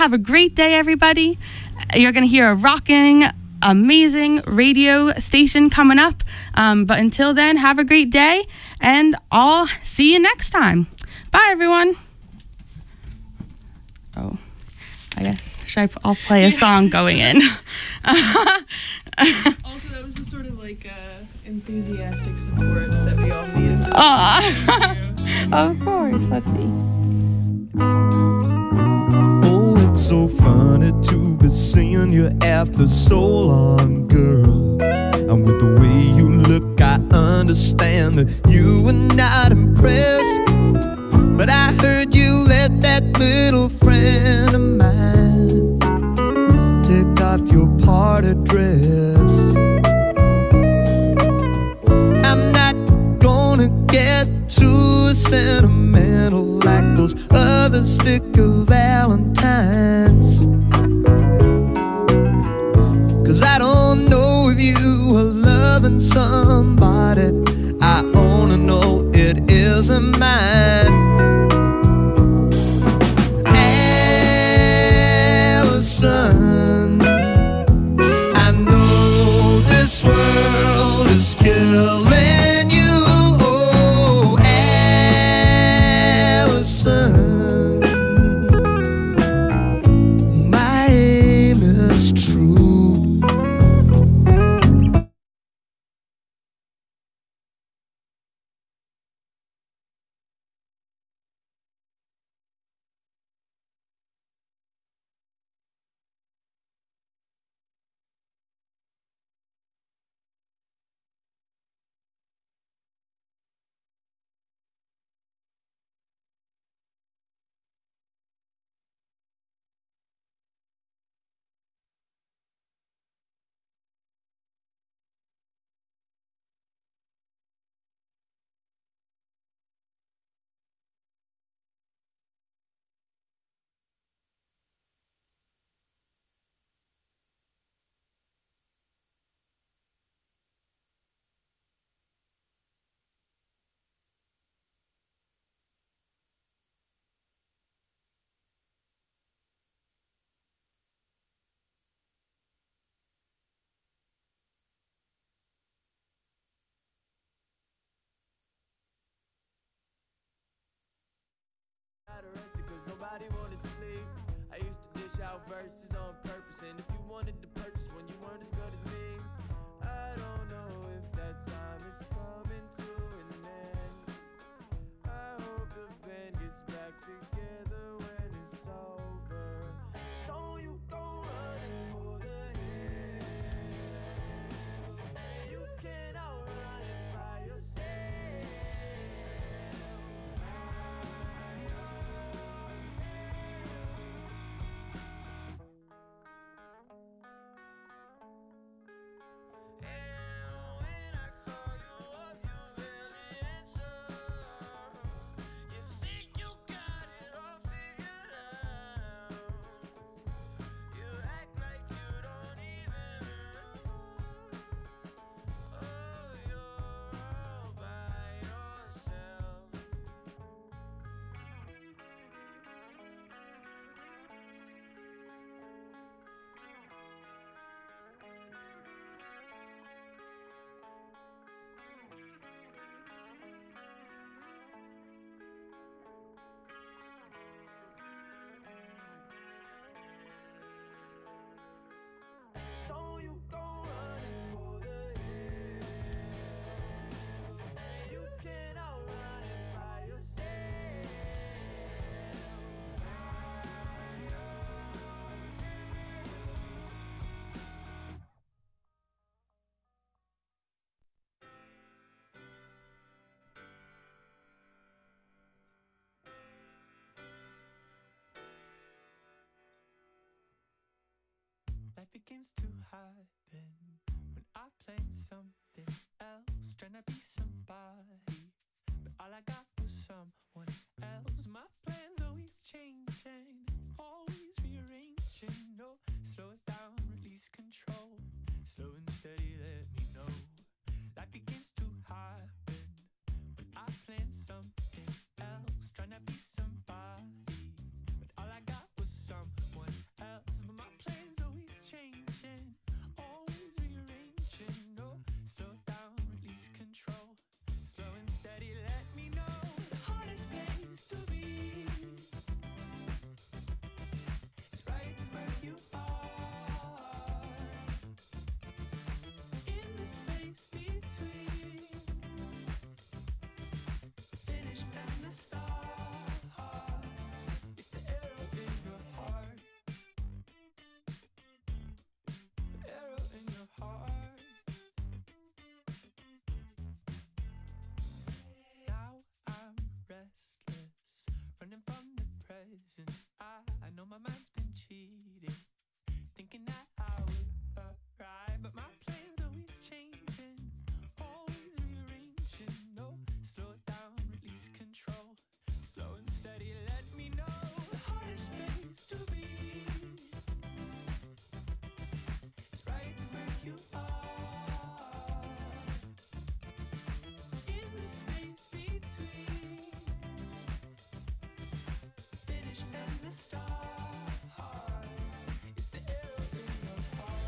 Have a great day, everybody. You're going to hear a rocking, amazing radio station coming up. But until then, have a great day, and I'll see you next time. Bye, everyone. Oh, I guess, I'll play a song going in. Also, that was the sort of enthusiastic support that we all needed. Of course. Let's see. Oh, it's so funny to be seeing you after so long, girl. And with the way you look, I understand that you were not impressed. But I heard you let that little friend of mine take off your party dress. I'm not gonna get too sentimental like those other sticker valentines, 'cause I don't know if you are loving somebody. I only know it isn't mine. Allison, I know this world is killing you. Oh, Allison, my aim is true. Cause nobody wanted sleep. I used to dish out verses on purpose, and if you wanted to purchase when you weren't as good as me, I don't know if that time is coming to an end. I hope the band gets back together when it's over. Don't you go running for the hills. You can't outrun it by yourself. Don't you go running for the hills. You can't outrun it by yourself. Life begins to happen when I plan something else, trying to be somebody, but all I got was someone else. My plans always changing, always rearranging. No, slow it down, release control. Slow and steady, let me know. Life begins to happen when I plan something else, trying to be somebody, but all I got was someone the start. It's the arrow in your heart.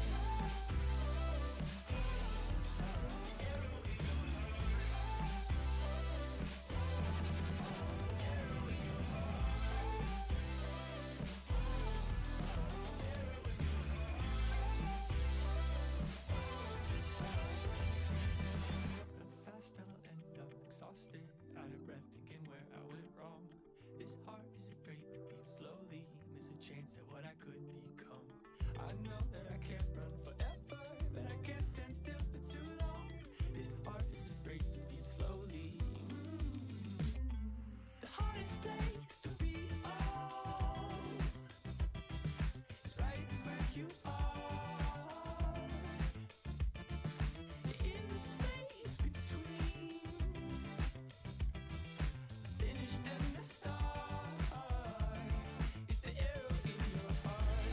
Fast and I'll end up exhausted, out of breath, thinking where I went wrong. This heart is afraid to beat slowly, miss a chance at what I could become. I know that I can't run forever, but I can't stand still for too long. This heart is afraid to beat slowly. The hardest place to be alone is right where you are. In the space between finish and the start, it's the arrow in your heart.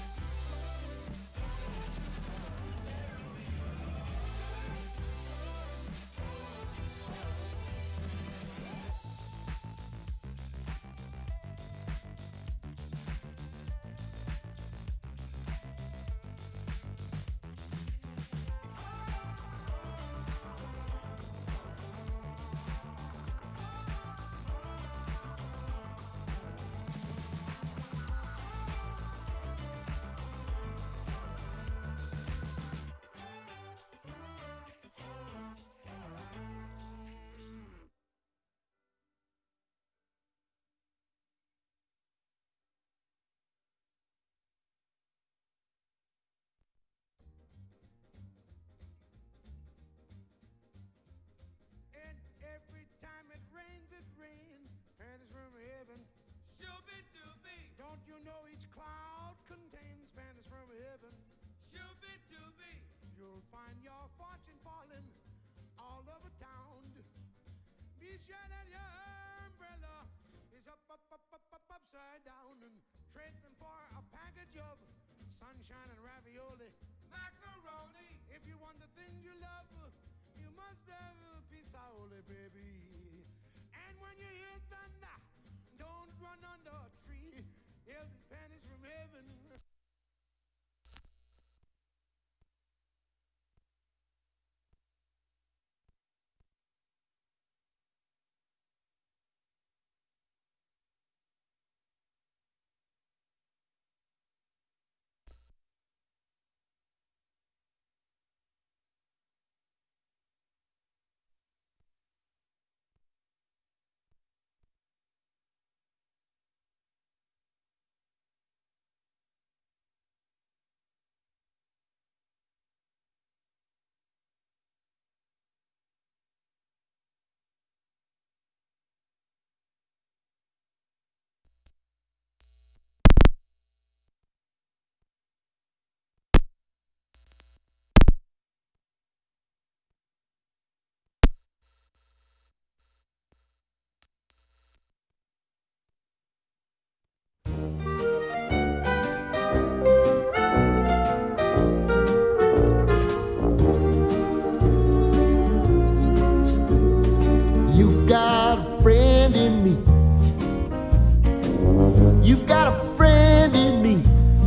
And every time it rains, pennies from heaven. Shooby-dooby, Don't you know each cloud contains pennies from heaven? shooby-dooby. You'll find your fortune falling all over town. Be sure that your umbrella is upside down, and trade them for a package of sunshine and ravioli. Macaroni, If you want the things you love, you must have a pizza, holy baby. And when you hear thunder, don't run under a tree. There'll be pennies from heaven. You've got a friend in me. You've got a friend in me.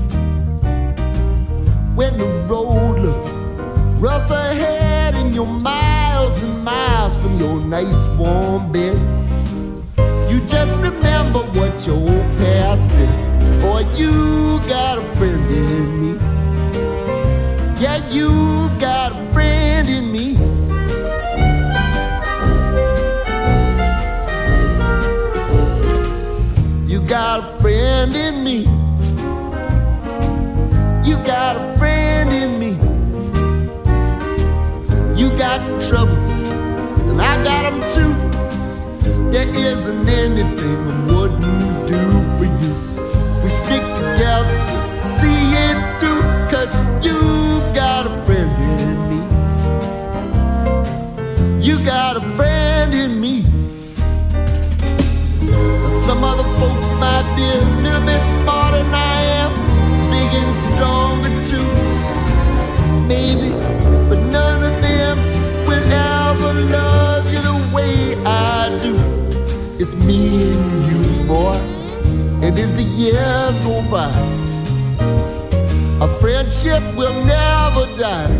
When the road looks rough ahead and you're miles and miles from your nice warm bed, you just remember what your old past said. Boy, you got a friend in me. Yeah, you got a friend in me. You got a friend in me. You got a friend in me. You got trouble, and I got them too. There isn't anything I wouldn't do for you. We stick together, see it through, 'cause you've got a friend in me. You got a friend in me. Some other folks might be a little bit smarter than I am, big and stronger too, maybe, but none of them will ever love you the way I do. It's me and you, boy, and And as the years go by, a friendship will never die.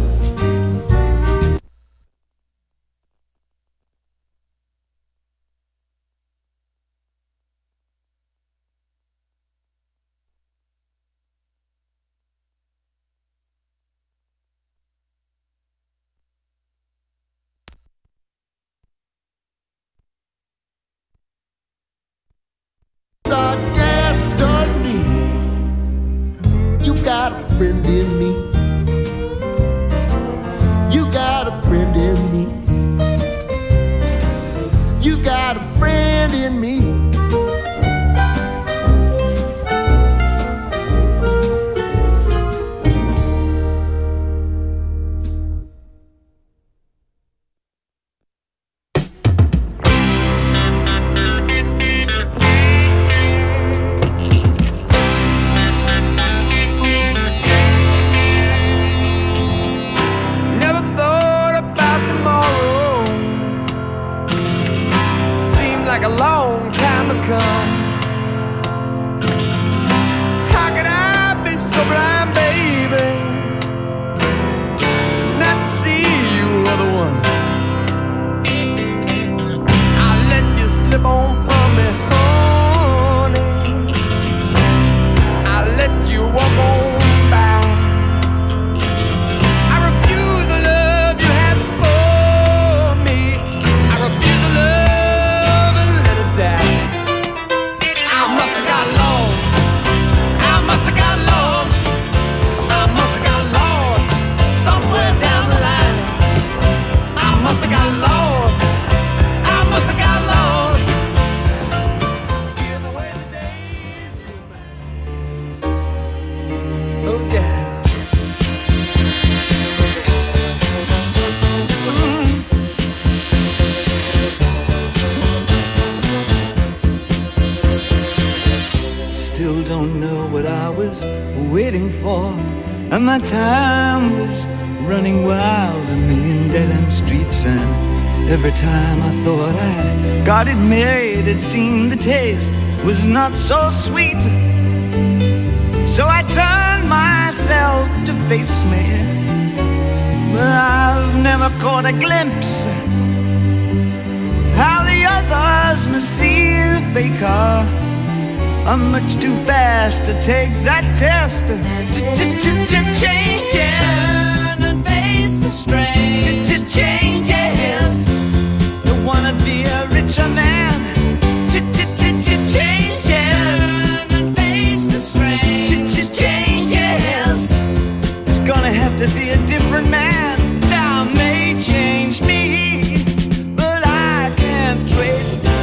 Our destiny. You got a friend in me. You got a friend in me. You got a friend in me. Never thought about tomorrow. Seemed like a long time to come. How could I be so blind, baby, not to see you were the one? I let you slip on from me, honey. I let you walk on by. I refuse the love you had before me. I refuse the love and let it die. I must have got lost. I must have got lost. I must have got lost somewhere down the line. I must have got lost. I must have got lost in the way the days go by. Oh yeah. Still don't know what I was waiting for, and my time was running wild, a million dead-end streets, and every time I thought I got it made, it seemed the taste was not so sweet. So I turned myself to face me, but I've never caught a glimpse how the others must see the faker. I'm much too fast to take that test. Changes. Turn and face the strange. Changes. Don't wanna be a richer man. Changes. Turn and face the strange. Changes. It's gonna have to be a different man. Time may change me, but I can't trace time.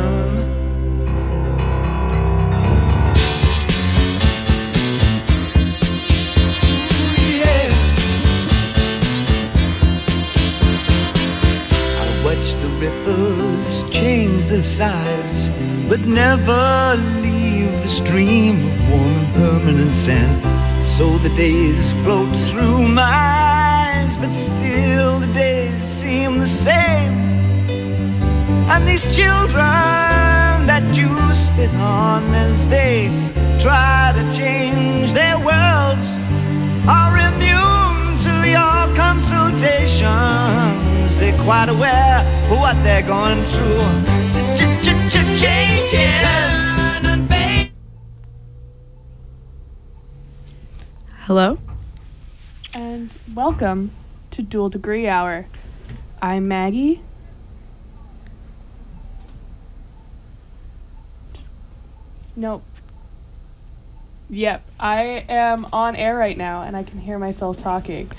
Watch the ripples change the size, but never leave the stream of warm and permanent sand. So the days float through my eyes, but still the days seem the same. And these children that you spit on as they try to change their worlds are immune to your consultations. They're quite aware of what they're going through. Changes. Turn and fade. Hello, and welcome to Dual Degree Hour. I'm Maggie. Nope. Yep, I am on air right now, and I can hear myself talking.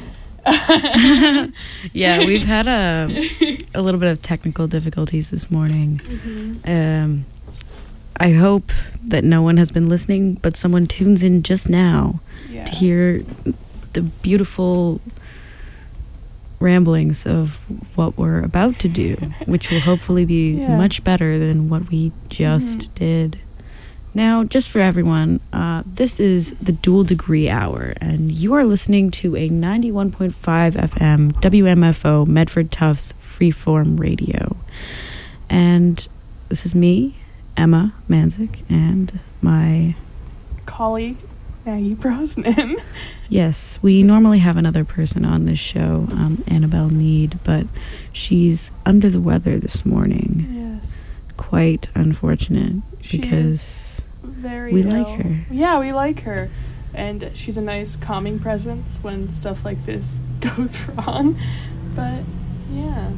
Yeah, we've had a little bit of technical difficulties this morning. Mm-hmm. I hope that no one has been listening, but someone tunes in just now Yeah. to hear the beautiful ramblings of what we're about to do, which will hopefully be Yeah. much better than what we just did. Now, just for everyone, this is the Dual Degree Hour, and you are listening to a 91.5 FM WMFO Medford Tufts Freeform Radio. And this is me, Emma Manzik, and my Colleague, Maggie Brosnan. Yes, we normally have another person on this show, Annabelle Need, but she's under the weather this morning. Yes. Quite unfortunate She because Very we ill. like her. Yeah, we like her. And she's a nice calming presence when stuff like this goes wrong. But yeah.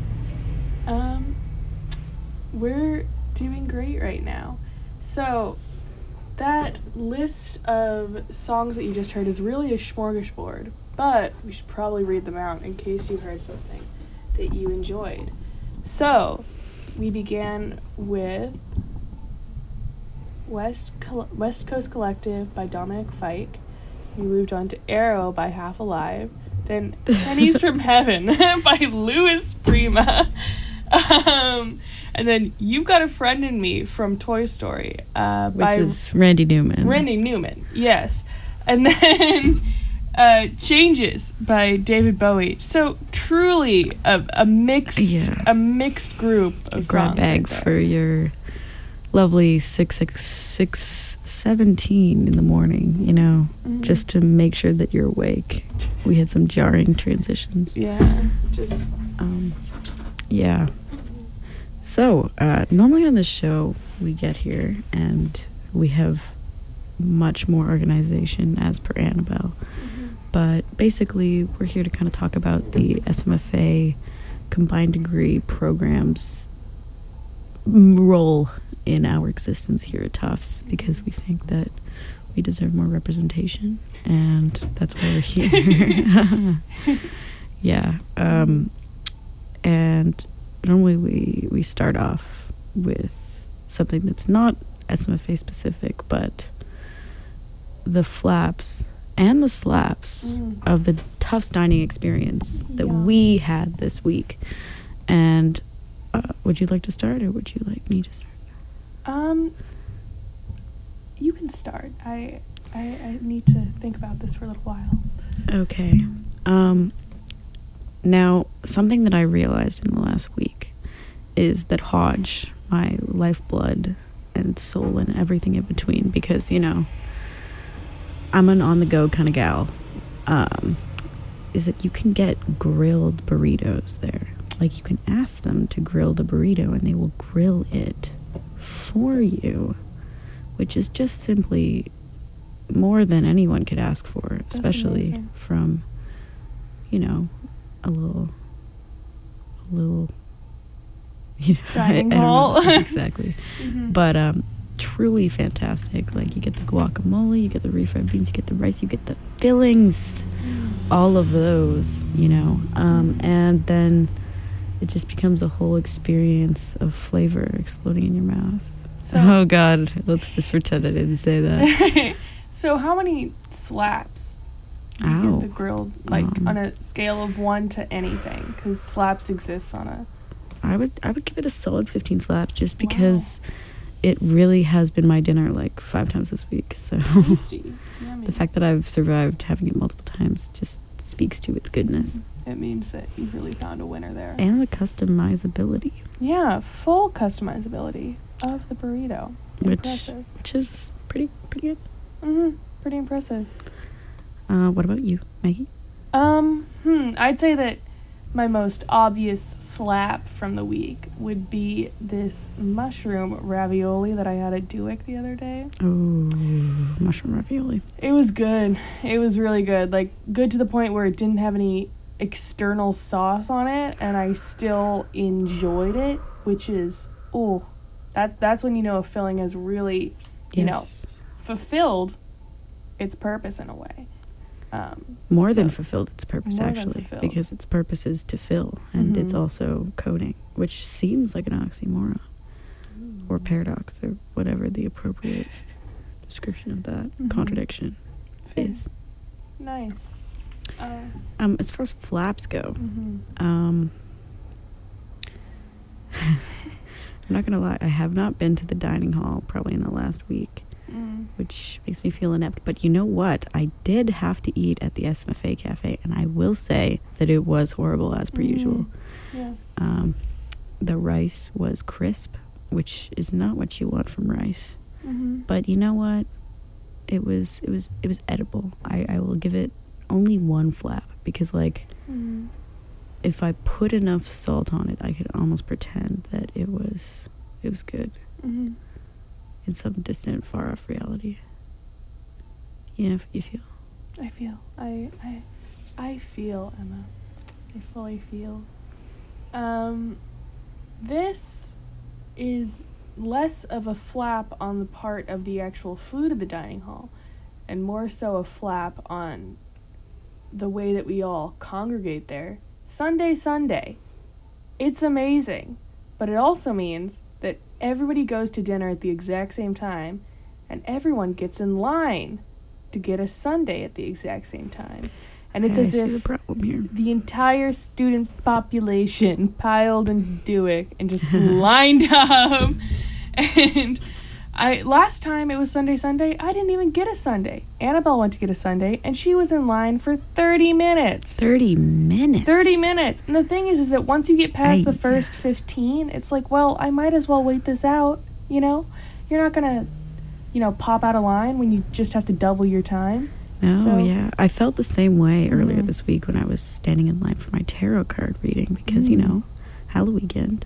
We're doing great right now. So that list of songs that you just heard is really a smorgasbord, but we should probably read them out in case you heard something that you enjoyed. So we began with West Coast Collective by Dominic Fike. We moved on to Arrow by Half Alive. Then Pennies from Heaven by Louis Prima. And then You've Got a Friend in Me from Toy Story Which is Randy Newman. Randy Newman, yes. And then Changes by David Bowie. So truly a mixed group of grab songs bag right there. for your lovely 6:17 in the morning, you know, just to make sure that you're awake. We had some jarring transitions. Yeah, just yeah. So, normally on this show, we get here and we have much more organization as per Annabelle. But basically, we're here to kind of talk about the SMFA combined degree program's role in our existence here at Tufts, because we think that we deserve more representation, and that's why we're here. Yeah. And normally we start off with something that's not SMFA specific, but the flaps and the slaps of the Tufts dining experience that we had this week. And would you like to start, or would you like me to start? You can start. I need to think about this for a little while. Okay. Now, something that I realized in the last week is that Hodge, my lifeblood and soul and everything in between, because, you know, I'm an on-the-go kind of gal, is that you can get grilled burritos there. Like, you can ask them to grill the burrito, and they will grill it for you, which is just simply more than anyone could ask for, especially amazing. From, you know, a little, you know, Dining I don't hall. know exactly, but truly fantastic. Like, you get the guacamole, you get the refried beans, you get the rice, you get the fillings, all of those, you know, and then it just becomes a whole experience of flavor exploding in your mouth. So, Oh God, let's just pretend I didn't say that. So how many slaps do you Ow. get the grilled, like, on a scale of 1 to anything? Because slaps exists on a... I would give it a solid 15 slaps, just because it really has been my dinner like 5 times this week. So Tasty. Yummy. the fact that I've survived having it multiple times just speaks to its goodness. It means that you really found a winner there. And the customizability, Yeah, full customizability of the burrito. Impressive. which is pretty good. Pretty impressive. What about you, Maggie? I'd say that my most obvious slap from the week would be this mushroom ravioli that I had at Duick the other day. Oh, mushroom ravioli. It was good. It was really good. Like, good to the point where it didn't have any external sauce on it, and I still enjoyed it, which is, that's when you know a filling has really, you know, fulfilled its purpose in a way. More than so- fulfilled its purpose, more than actually, fulfilled. because its purpose is to fill, and it's also coating, which seems like an oxymoron or paradox, or whatever the appropriate description of that contradiction is. Nice. As far as flaps go, I'm not gonna lie, I have not been to the dining hall probably in the last week, which makes me feel inept. But you know what? I did have to eat at the SMFA Cafe, and I will say that it was horrible as per usual. Yeah. The rice was crisp, which is not what you want from rice. Mm-hmm. But you know what? It was edible. I will give it only one flap because like Mm-hmm. if I put enough salt on it, I could almost pretend that it was good Mm-hmm. in some distant, far off reality. You feel. I feel. I feel, Emma. I fully feel. This is less of a flap on the part of the actual food of the dining hall, and more so a flap on the way that we all congregate there. Sunday. It's amazing, but it also means that everybody goes to dinner at the exact same time, and everyone gets in line to get a sundae at the exact same time. And it's I as see the if problem here. the entire student population piled into Dewick and just lined up. And last time it was Sunday, I didn't even get a sundae. Annabelle went to get a sundae, and she was in line for 30 minutes. 30 minutes. 30 minutes. And the thing is that once you get past the I- first 15, it's like, well, I might as well wait this out, you know? You're not going to, pop out of line when you just have to double your time. No, So- yeah. I felt the same way earlier Mhm. this week when I was standing in line for my tarot card reading because, Halloween.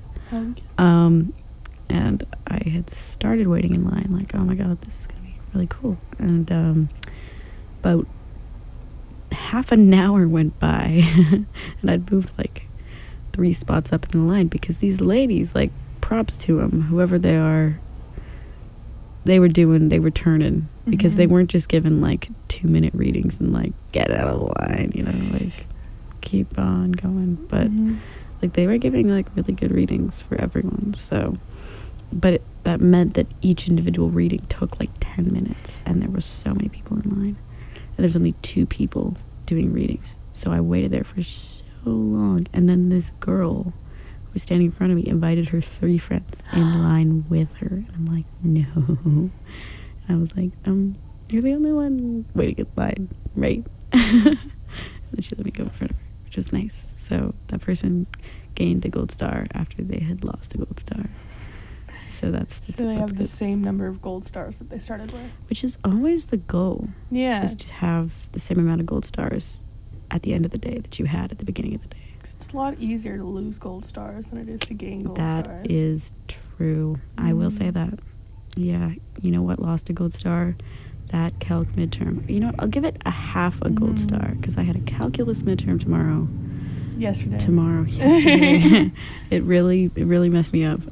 And I had started waiting in line like, oh my God, this is going to be really cool. And about half an hour went by and I'd moved like 3 spots up in the line because these ladies, like, props to them, whoever they are, they were turning because they Mhm. weren't just given like 2-minute readings and like get out of the line, like keep on going. But Mhm. like they were giving like really good readings for everyone. So, but that meant that each individual reading took like 10 minutes and there were so many people in line and there's only 2 people doing readings. So I waited there for so long. And then this girl who was standing in front of me invited her 3 friends in line with her. And I'm like, no. And I was like, you're the only one waiting in line, right? And then she let me go in front of her, which was nice. So that person gained a gold star after they had lost a gold star. So that's So they that's have the good. same number of gold stars that they started with. Which is always the goal, Yeah. is to have the same amount of gold stars at the end of the day that you had at the beginning of the day. 'Cause it's a lot easier to lose gold stars than it is to gain gold That stars. is true. I will say that. Yeah, you know what lost a gold star? That calc midterm. You know what? I'll give it a half a gold star because I had a calculus midterm yesterday. yesterday. It really messed me up.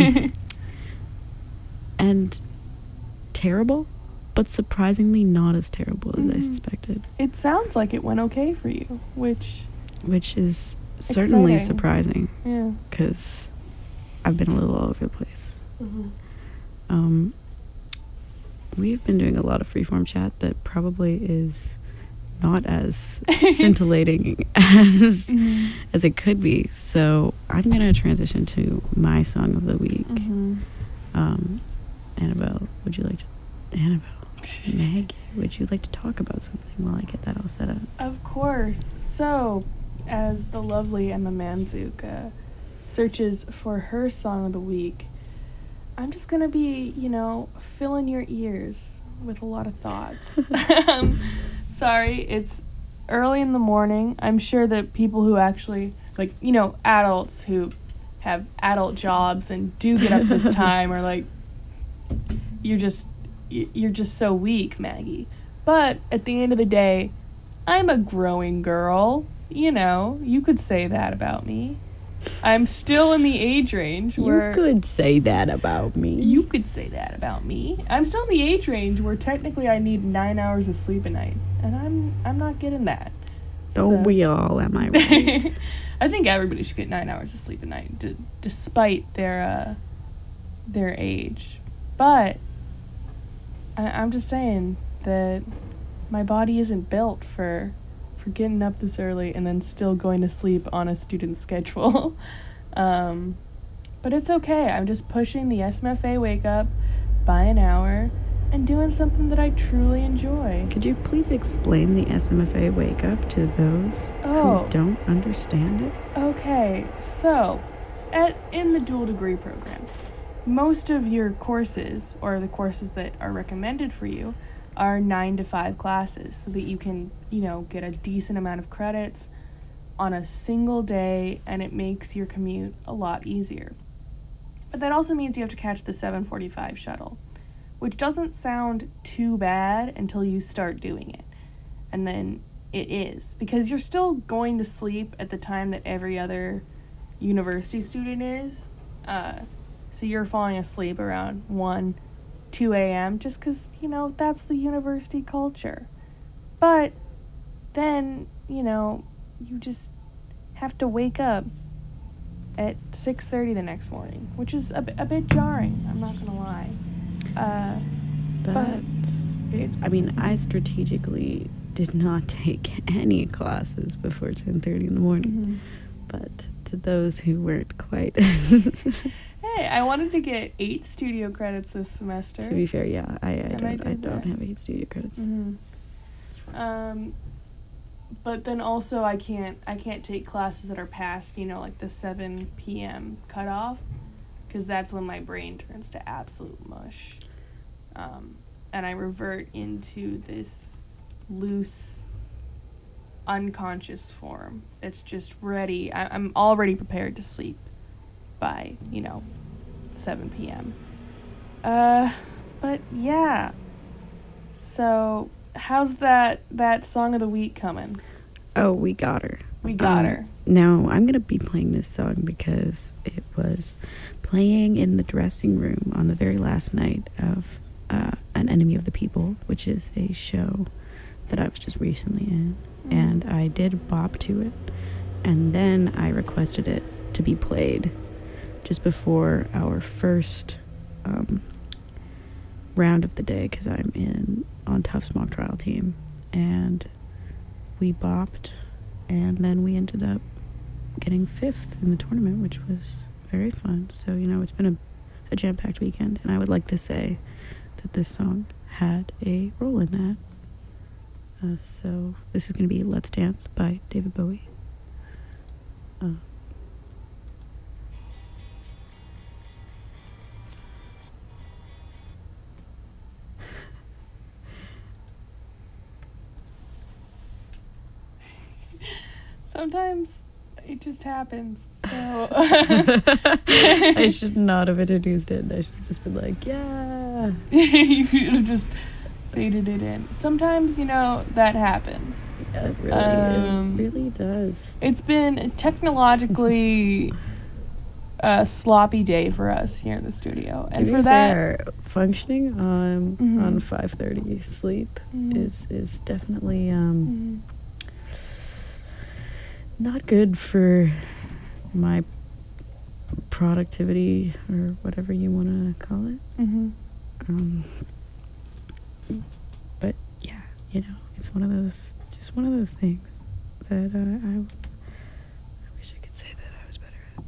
And terrible, but surprisingly not as terrible as I Mhm. suspected, It sounds like it went okay for you, which, which is certainly Exciting. surprising yeah. because I've been a little all over the place. We've been doing a lot of freeform chat that probably is not as scintillating as it could be. So I'm gonna transition to my song of the week. Annabelle, Maggie, would you like to talk about something while I get that all set up? Of course. So, as the lovely Emma Manzuk searches for her song of the week, I'm just gonna be, filling your ears with a lot of thoughts. Sorry, it's early in the morning. I'm sure that people who actually, adults who have adult jobs and do get up this time are like, you're just so weak, Maggie. But at the end of the day, I'm a growing girl. You could say that about me. I'm still in the age range where... You could say that about me. You could say that about me. I'm still in the age range where technically I need 9 hours of sleep a night. And I'm not getting that. Don't So- we all, am I right? I think everybody should get 9 hours of sleep a night, despite their age. But I'm just saying that my body isn't built for getting up this early and then still going to sleep on a student schedule. But it's okay. I'm just pushing the SMFA wake up by an hour and doing something that I truly enjoy. Could you please explain the SMFA wake up to those Oh. who don't understand it? Okay, so in the dual degree program, most of your courses, or the courses that are recommended for you, are 9 to 5 classes, so that you can, get a decent amount of credits on a single day, and it makes your commute a lot easier. But that also means you have to catch the 7:45 shuttle, which doesn't sound too bad until you start doing it. And then it is, because you're still going to sleep at the time that every other university student is. So you're falling asleep around 1, 2 a.m. just because, that's the university culture. But then, you just have to wake up at 6:30 the next morning, which is a bit jarring, I'm not gonna lie. I strategically did not take any classes before 10:30 in the morning, but to those who weren't quite Hey, I wanted to get 8 studio credits this semester. to be fair, yeah, I don't have 8 studio credits. But then also I can't take classes that are past, like the 7 p.m. cutoff, because that's when my brain turns to absolute mush. And I revert into this loose, unconscious form. It's just ready. I'm already prepared to sleep by, 7 p.m. But yeah. So, how's that song of the week coming? Oh, we got her. We got her. Now, I'm going to be playing this song because it was playing in the dressing room on the very last night of An Enemy of the People, which is a show that I was just recently in. And I did bop to it. And then I requested it to be played just before our first round of the day, because I'm on Tufts mock trial team. And we bopped, and then we ended up getting 5th in the tournament, which was very fun. So, it's been a jam-packed weekend, and I would like to say that this song had a role in that. So this is going to be Let's Dance by David Bowie. Sometimes it just happens. So I should not have introduced it. I should have just been like, yeah. You should have just faded it in. Sometimes, that happens. Yeah, it really does. It's been technologically a sloppy day for us here in the studio. And to for be that, fair, functioning on 5:30 sleep is definitely not good for my productivity, or whatever you want to call it. But yeah, it's just one of those things that I wish I could say that I was better at.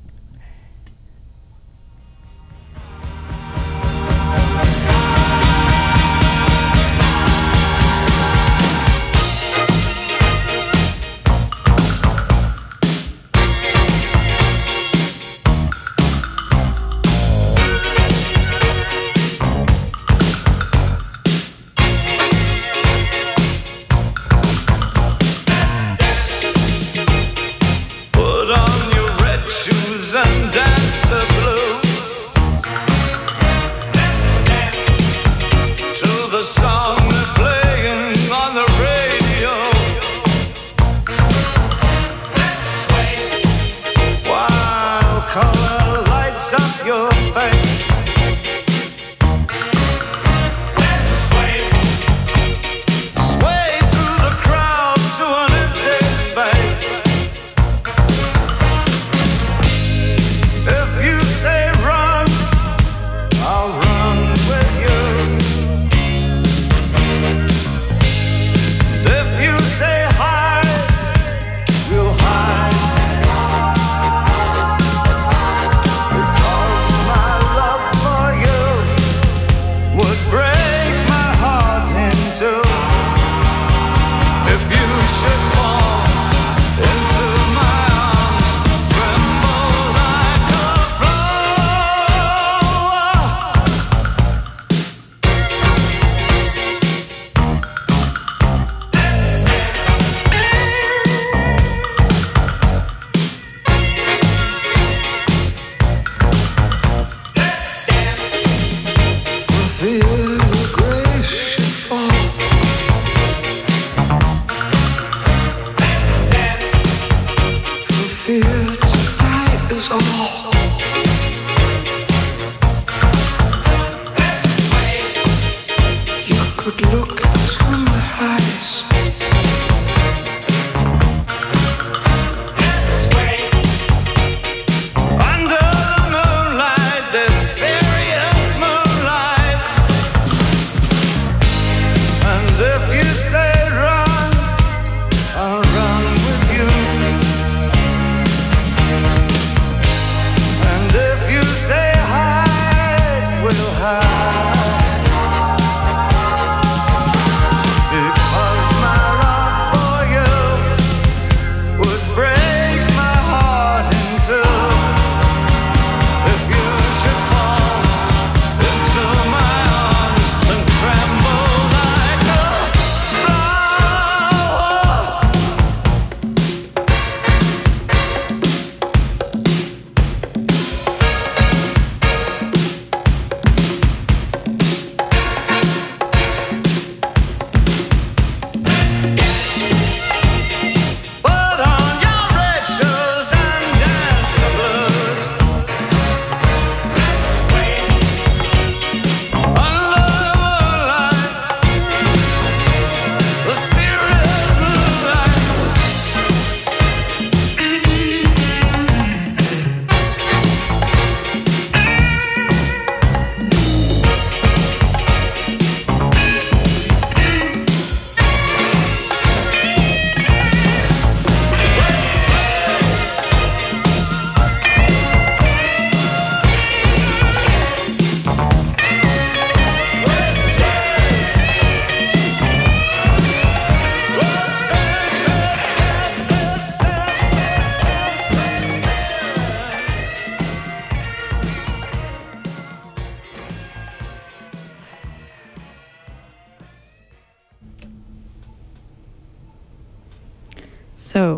So,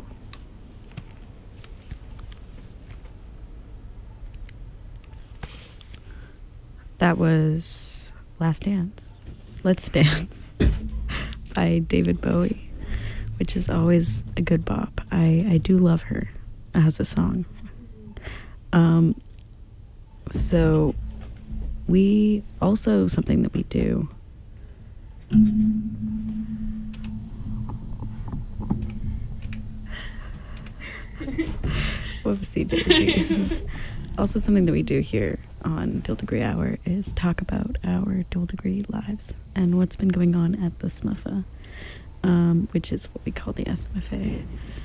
that was Last Dance. Let's Dance by David Bowie, which is always a good bop. I do love her as a song. So we also, something that we do, whoopsie daisies. Also, something that we do here on Dual Degree Hour is talk about our dual degree lives and what's been going on at the SMFA, which is what we call the SMFA.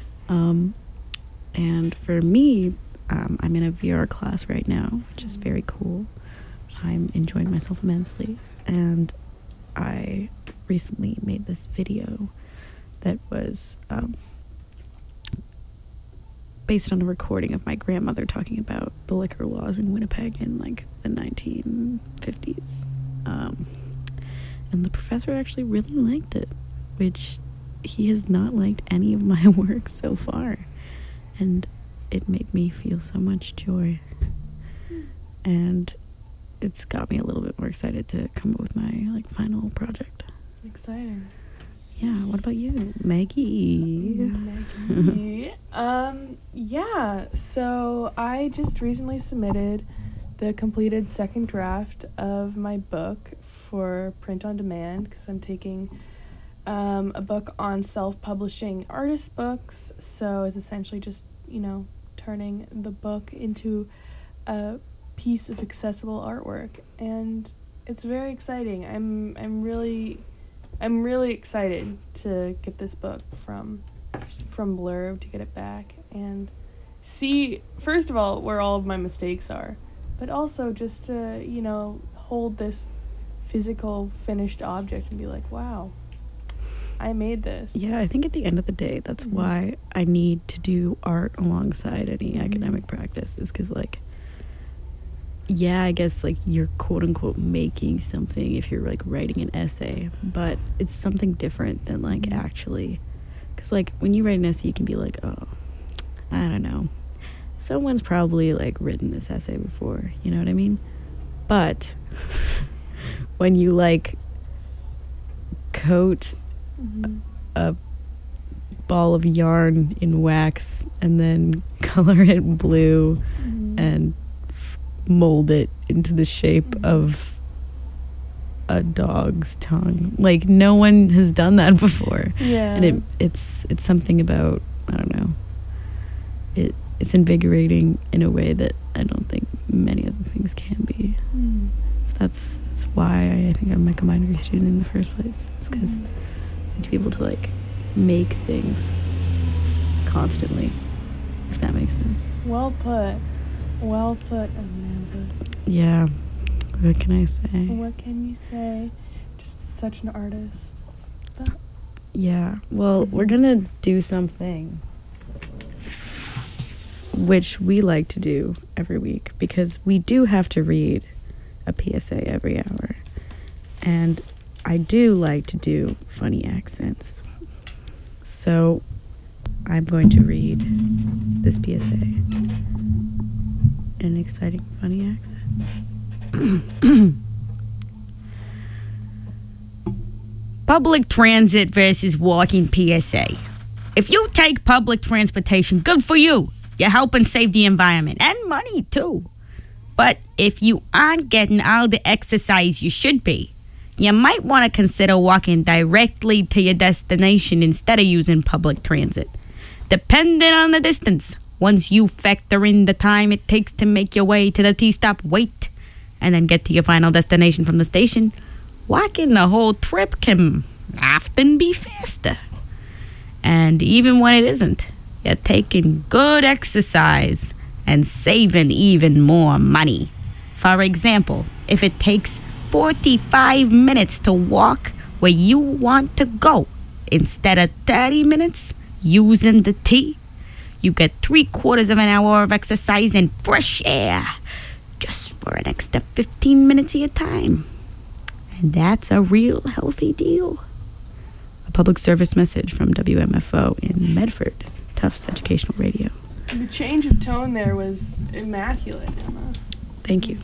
And for me, I'm in a VR class right now, which is very cool. I'm enjoying myself immensely, and I recently made this video that was based on a recording of my grandmother talking about the liquor laws in Winnipeg in like the 1950s. And the professor actually really liked it, which he has not liked any of my work so far. And it made me feel so much joy. And it's got me a little bit more excited to come up with my like final project. Exciting. Yeah, what about you, Maggie? Yeah, so I just recently submitted the completed second draft of my book for print on demand because I'm taking a book on self-publishing artist books. So it's essentially just, turning the book into a piece of accessible artwork, and it's very exciting. I'm really excited to get this book from Blurb, to get it back and see, first of all, where all of my mistakes are, but also just to, hold this physical finished object and be like, wow, I made this. Yeah, I think at the end of the day, that's why I need to do art alongside any academic practice, is because, like, yeah, I guess, like, you're quote-unquote making something if you're, like, writing an essay, but it's something different than, like, actually, because, like, when you write an essay, you can be like, oh, I don't know, someone's probably, like, written this essay before, you know what I mean? But when you, like, coat a ball of yarn in wax and then color it blue and mold it into the shape of a dog's tongue, like, no one has done that before. Yeah. And it's something about, I don't know, it's invigorating in a way that I don't think many other things can be. So that's why I think I'm a combined degree student in the first place. It's because I need to be able to, like, make things constantly, if that makes sense. Well put, Amanda. Yeah, what can I say? What can you say? Just such an artist. But Yeah, well, we're gonna do something which we like to do every week, because we do have to read a PSA every hour, and I do like to do funny accents. So I'm going to read this PSA in an exciting, funny accent. Public transit versus walking PSA. If you take public transportation, good for you. You're helping save the environment and money too. But if you aren't getting all the exercise you should be, you might want to consider walking directly to your destination instead of using public transit. Depending on the distance, once you factor in the time it takes to make your way to the T-stop, wait, and then get to your final destination from the station, walking the whole trip can often be faster. And even when it isn't, you're taking good exercise and saving even more money. For example, if it takes 45 minutes to walk where you want to go instead of 30 minutes using the T, you get 3/4 of an hour of exercise and fresh air just for an extra 15 minutes of your time. And that's a real healthy deal. a public service message from WMFO in Medford, Tufts Educational Radio. The change of tone there was immaculate, Emma. Thank you.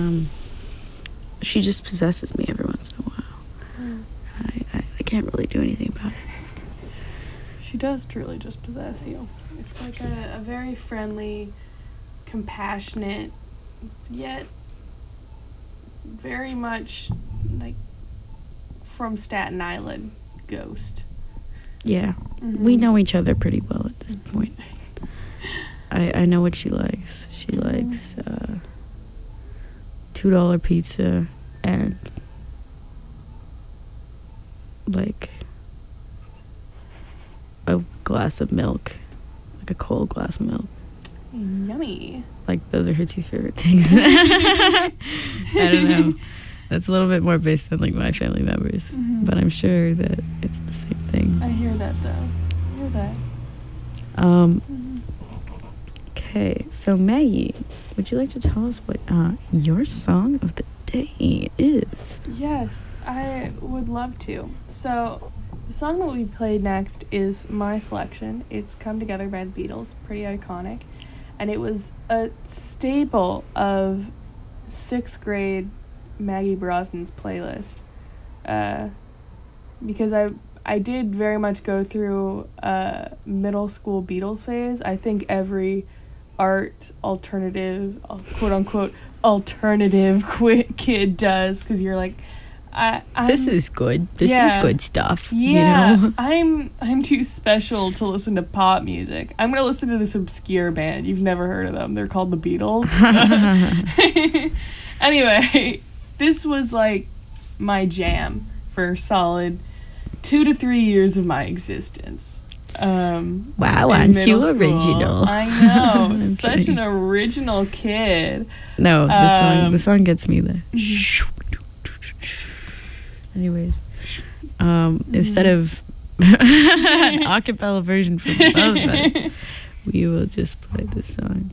She just possesses me every once in a while. I can't really do anything about it. She does truly just possess you. It's like a very friendly, compassionate, yet very much like from Staten Island ghost. Yeah, Mhm. we know each other pretty well at this point. I know what she likes. She likes $2 pizza and like a glass of milk, like a cold glass of milk. Yummy. Like those are her two favorite things. I don't know. That's a little bit more based on like my family members, Mhm. but I'm sure that it's the same thing. I hear that though. I hear that. Okay, so Maggie, would you like to tell us what your song of the day is? Yes, I would love to. So, the song that we played next is my selection. It's Come Together by the Beatles, pretty iconic. And it was a staple of 6th grade Maggie Brosnan's playlist. Because I did very much go through a middle school Beatles phase. I think every alternative, quote unquote, alternative kid does, because you're like, This is good. This Yeah. is good stuff. yeah, You know? I'm too special to listen to pop music. I'm gonna listen to this obscure band. You've never heard of them. They're called the Beatles. Anyway, this was like my jam for a solid 2 to 3 years of my existence. Wow, in aren't you middle school. original? I know, I'm such kidding. an original kid. No, the song gets me there. Anyways, instead of an a cappella version from both of us, we will just play this song.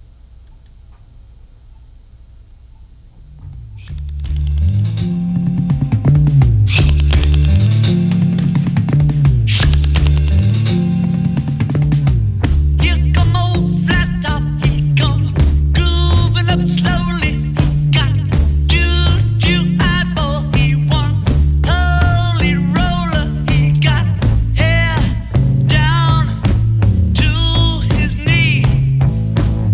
Here come old flat top, he come grooving up slowly. Got juju eyeball, he one holy roller. He got hair down to his knee.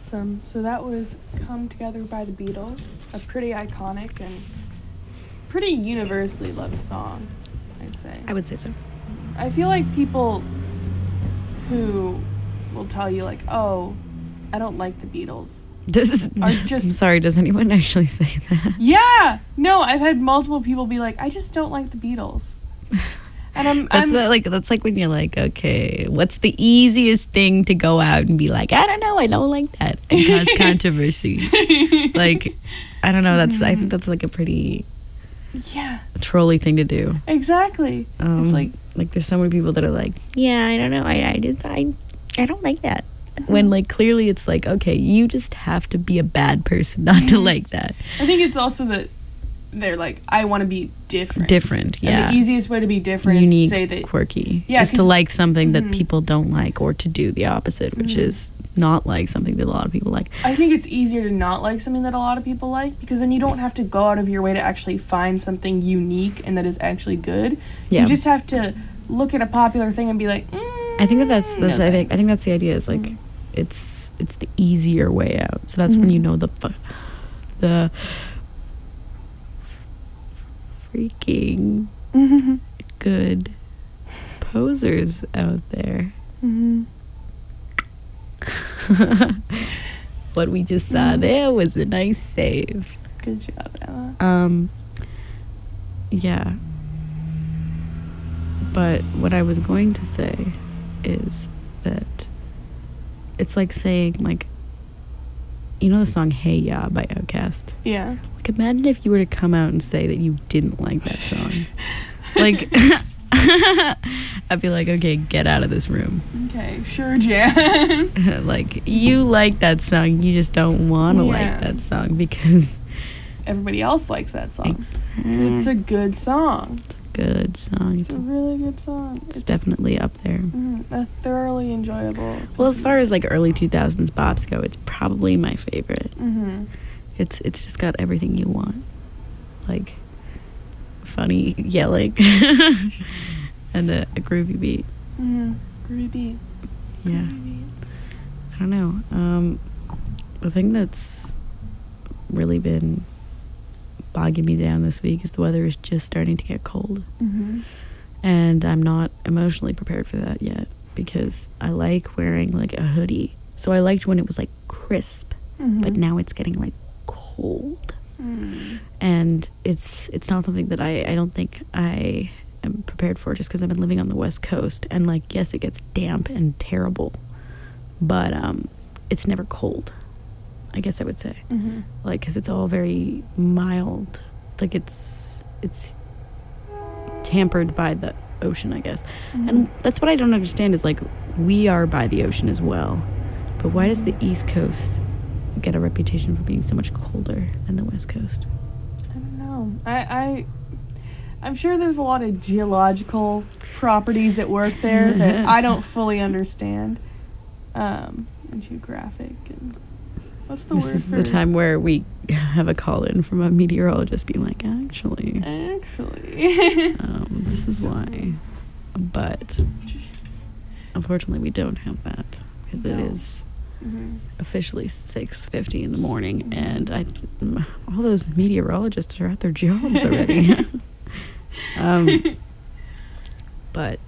Awesome. So that was Come Together by the Beatles, a pretty iconic and pretty universally loved song, I'd say. I would say so. I feel like people who will tell you, like, oh, I don't like the Beatles. This is. Are just- I'm sorry. Does anyone actually say that? Yeah! No, I've had multiple people be like, I just don't like the Beatles. And That's like when you're like, okay, what's the easiest thing to go out and be like, I don't know, I don't like that, and cause controversy. Like, I don't know. I think that's like a pretty yeah, trolly thing to do. exactly. It's like, there's so many people that are like, yeah, I don't know, I don't like that. When like clearly it's like, okay, you just have to be a bad person not to like that. I think it's also that they're like, I want to be different. Different, yeah. And the easiest way to be different Unique, is to say that, quirky. Yeah, is to 'cause- like something that people don't like, or to do the opposite, which is not like something that a lot of people like. I think it's easier to not like something that a lot of people like, because then you don't have to go out of your way to actually find something unique and that is actually good. Yeah. You just have to look at a popular thing and be like, I think that's no I think thanks. that's the idea. Is like it's the easier way out. So that's when you know the freaking good posers out there. What we just saw there was a nice save. Good job, Emma. Yeah. But what I was going to say is that it's like saying, like, you know the song Hey Ya by Outkast? Yeah. Like, imagine if you were to come out and say that you didn't like that song. Like, I'd be like, okay, get out of this room. Okay, sure, Jan. Like, you like that song, you just don't want to Yeah. like that song because Everybody else likes that song. It's a good song. It's a good song. It's a really good song. It's definitely up there. A thoroughly enjoyable. Well, as far as like early 2000s bops go, it's probably my favorite. Mm-hmm. It's just got everything you want, like funny yelling and a groovy beat. Groovy beat. Yeah, I don't know. The thing that's really been bogging me down this week is the weather is just starting to get cold, and I'm not emotionally prepared for that yet because I like wearing like a hoodie. So I liked when it was like crisp, but now it's getting like cold, and it's not something that I don't think I am prepared for, just because I've been living on the West Coast, and like, yes, it gets damp and terrible, but it's never cold, I guess I would say. Like, because it's all very mild, like it's tampered by the ocean, I guess. And that's what I don't understand is, like, we are by the ocean as well, but why does the East Coast get a reputation for being so much colder than the West Coast? I don't know. I'm sure there's a lot of geological properties at work there that I don't fully understand. And geographic and what's the This word is for the time where we have a call in from a meteorologist being like, actually, this is why. But unfortunately, we don't have that because it is officially 6:50 in the morning, and all those meteorologists are at their jobs already. But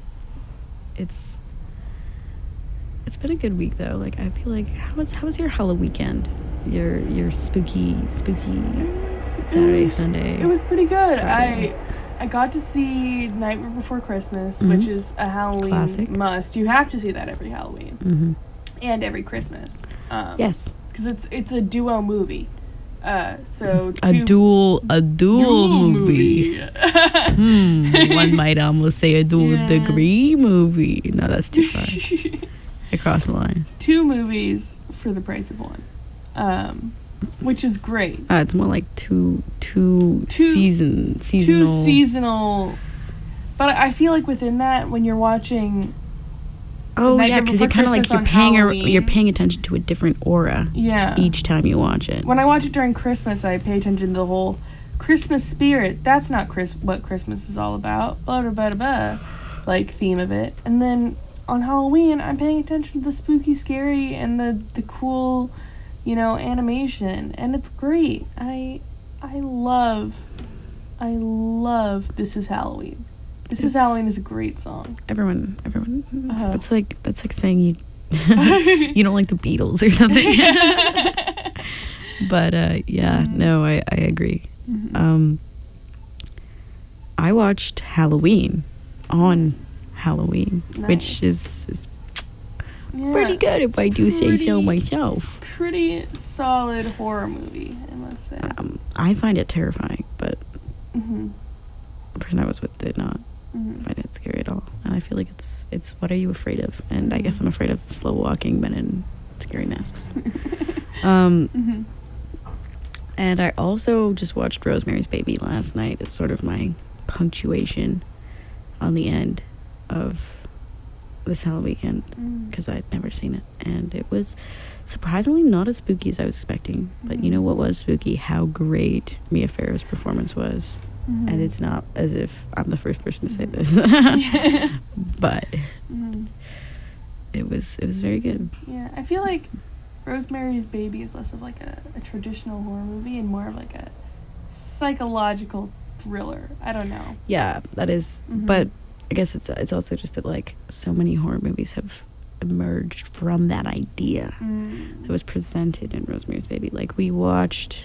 it's been a good week though. Like, I feel like how was your Halloween weekend? Your spooky Saturday, Sunday. It was pretty good. Friday. I got to see Nightmare Before Christmas, which is a Halloween Classic. must. You have to see that every Halloween and every Christmas. Yes. Because it's a duo movie. So A dual movie. One might almost say a dual degree movie. No, that's too far. I crossed the line. 2 movies for the price of one, which is great. It's more like two seasonal. 2 seasonal, but I feel like within that, when you're watching, Oh Nightmare yeah, because you're Before kind of like Christmas you're on paying attention to a different aura yeah, each time you watch it. when I watch it during Christmas, I pay attention to the whole Christmas spirit. That's not what Christmas is all about. Blah blah blah blah, like theme of it. And then on Halloween, I'm paying attention to the spooky, scary, and the cool animation, and it's great. I love This Is Halloween. This Is It's- Halloween is a great song. Everyone. Uh-huh. That's like saying you you don't like the Beatles or something. But yeah, no, I agree. I watched Halloween on Halloween, which Nice. is Yeah, pretty good if I do say so Pretty- myself. Pretty solid horror movie, I must say. I find it terrifying, but Mm-hmm. the person I was with did not Mm-hmm. find it scary at all. And I feel like it's what are you afraid of? And I guess I'm afraid of slow walking men in scary masks. Mm-hmm. And I also just watched Rosemary's Baby last night as sort of my punctuation on the end of this Halloween weekend because I'd never seen it. And it was surprisingly not as spooky as I was expecting. But you know what was spooky? How great Mia Farrow's performance was. And it's not as if I'm the first person to say this. But it was very good. Yeah, I feel like Rosemary's Baby is less of like a traditional horror movie and more of like a psychological thriller. I don't know. Yeah, that is. But I guess it's also just that like so many horror movies have emerged from that idea that was presented in Rosemary's Baby. Like we watched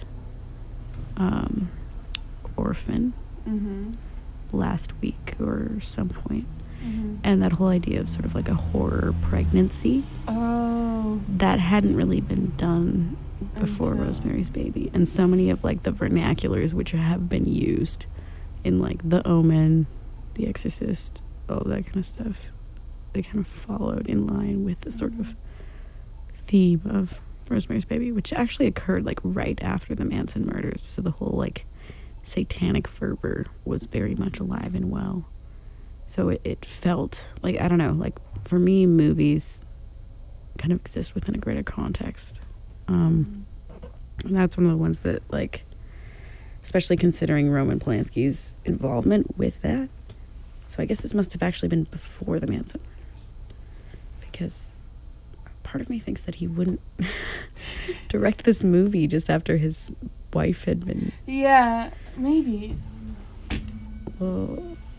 Orphan last week or some point, and that whole idea of sort of like a horror pregnancy Oh. that hadn't really been done before Until- Rosemary's Baby, and so many of like the vernaculars which have been used in like The Omen, The Exorcist, all that kind of stuff, they kind of followed in line with the sort of theme of Rosemary's Baby, which actually occurred like right after the Manson murders, so the whole like satanic fervor was very much alive and well. So it felt like, I don't know, like for me movies kind of exist within a greater context. And that's one of the ones that, like, especially considering Roman Polanski's involvement with that. So I guess this must have actually been before the Manson murders, because part of me thinks that he wouldn't direct this movie just after his wife had been, Yeah, maybe. well,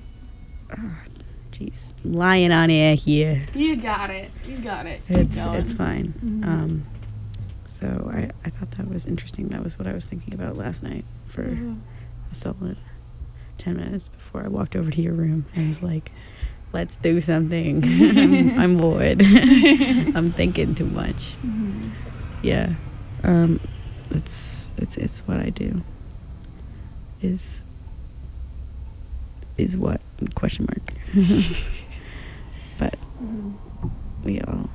jeez, lying on air here. You got it. Keep It's going. fine. So I thought that was interesting. That was what I was thinking about last night for a solid 10 minutes before I walked over to your room and was like, let's do something. I'm bored. I'm thinking too much. Yeah. It's what I do. Is what? Question mark. But we all.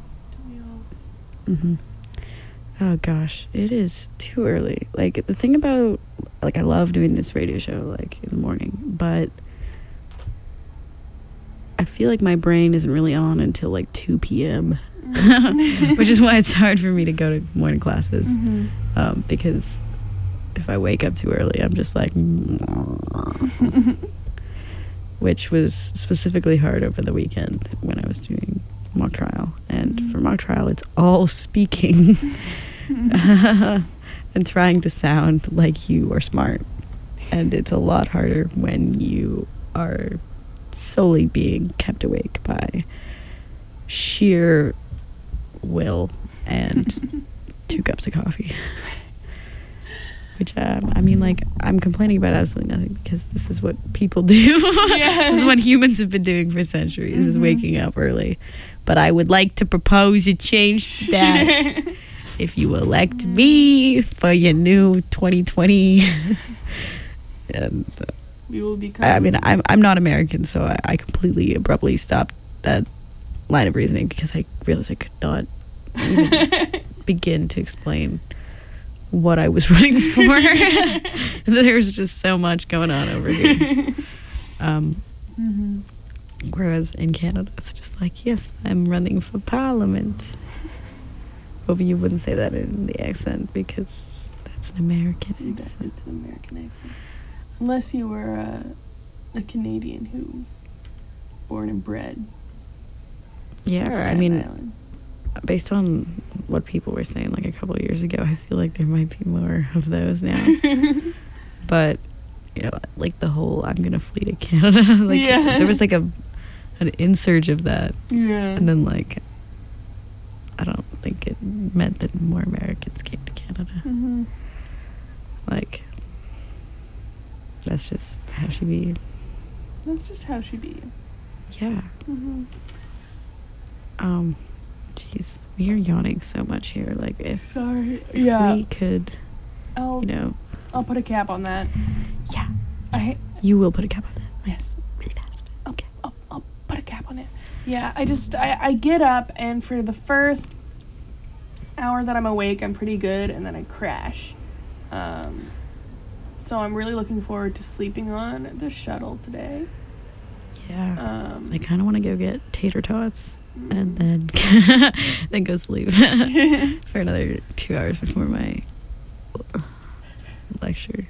Oh gosh, it is too early. Like the thing about, like, I love doing this radio show like in the morning, but I feel like my brain isn't really on until like 2 p.m. which is why it's hard for me to go to morning classes. Because if I wake up too early, I'm just like, which was specifically hard over the weekend when I was doing mock trial. And for mock trial, it's all speaking and trying to sound like you are smart. And it's a lot harder when you are solely being kept awake by sheer will and 2 cups of coffee. Which, I mean, like, I'm complaining about absolutely nothing because this is what people do. This is what humans have been doing for centuries, is waking up early. But I would like to propose a change to that. If you elect me for your new 2020. And We will become. I mean, I'm not American, so I completely abruptly stopped that line of reasoning because I realized I could not even begin to explain what I was running for. There's just so much going on over here. Whereas in Canada, it's just like, yes, I'm running for parliament. Hopefully you wouldn't say that in the accent because that's an American accent. It's an American accent. Unless you were a Canadian who's born and bred. Yeah, on I Staten mean, Island. based on what people were saying like a couple of years ago. I feel like there might be more of those now. But, you know, like the whole I'm going to flee to Canada. Like, Yeah. there was like an insurge of that. Yeah. And then, like, I don't think it meant that more Americans came to Canada. Mhm. Like, that's just how she be. That's just how she be. Yeah. Mhm. Jeez, we are yawning so much here. Like, if Sorry. Yeah. we could, I'll you know, I'll put a cap on that. yeah, You will put a cap on that. Yes. Really fast. Okay. I'll put a cap on it. Yeah, I get up, and for the first hour that I'm awake, I'm pretty good, and then I crash. So I'm really looking forward to sleeping on the shuttle today. Yeah. I kind of want to go get tater tots and then then go sleep for another 2 hours before my lecture.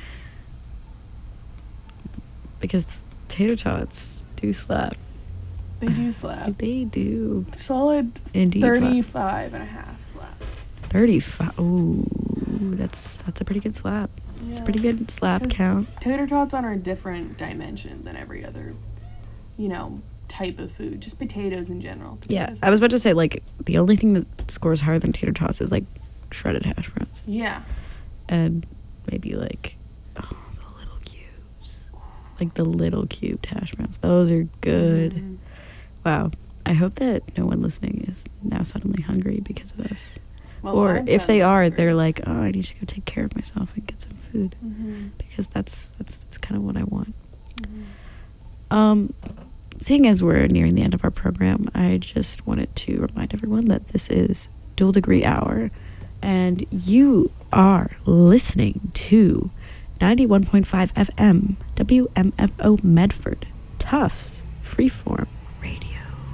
Because tater tots do slap. They do slap. They do. Solid Indeed. 35 and a half slap. 35. Ooh, that's a pretty good slap. It's a pretty good slap 'Cause count. Tater tots are a different dimension than every other, you know, type of food. Just potatoes in general. Yeah, Potatoes. I was about to say, like, the only thing that scores higher than tater tots is, like, shredded hash browns. Yeah. And maybe, like, the little cubes. Like, the little cubed hash browns. Those are good. Mhm. Wow. I hope that no one listening is now suddenly hungry because of us. Well, or I'm if they suddenly are, hungry. they're like, oh, I need to go take care of myself and get some food. Mhm. Because that's kind of what I want. Mhm. Seeing as we're nearing the end of our program, I just wanted to remind everyone that this is Dual Degree Hour, and you are listening to 91.5 FM, WMFO Medford, Tufts Freeform Radio.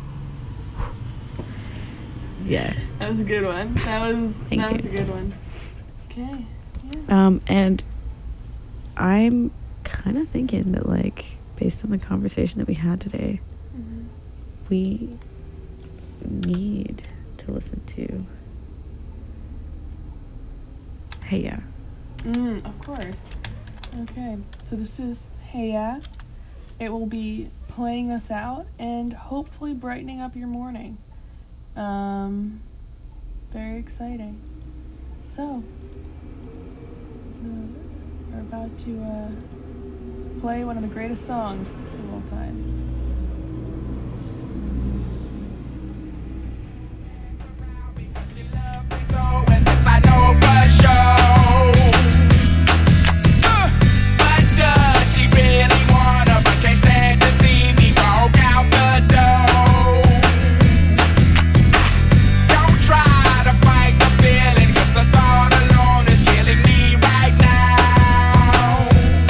Yeah. That was a good one. That was you. a good one. Okay. Yeah. And I'm kind of thinking that, like, based on the conversation that we had today, Mhm. we need to listen to Hey Ya. Of course. Okay. So this is Hey Ya. It will be playing us out and hopefully brightening up your morning. Very exciting. So, we're about to play one of the greatest songs of all time. But does she really wanna? But can't stand to see me walk out the door. Don't try to fight the feeling, 'cause the thought alone is killing me right now.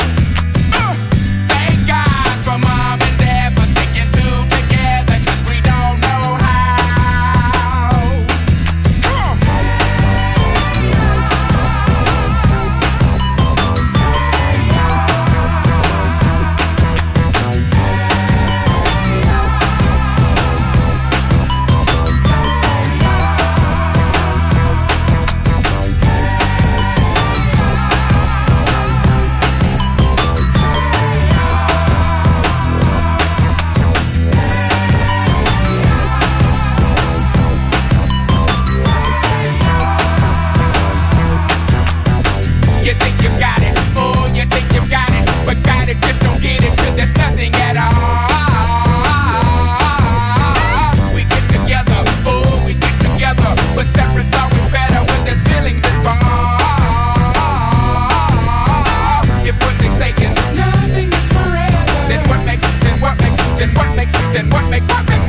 Thank God for mom and dad for sticking two together, 'cause we don't know how. You think you've got it, oh, you think you've got it, but got it, just don't get it till there's nothing at all. We get together, oh, we get together, but separate's always better when there's feelings involved. If what they say is nothing is forever, then what makes, then what makes, then what makes, then what makes something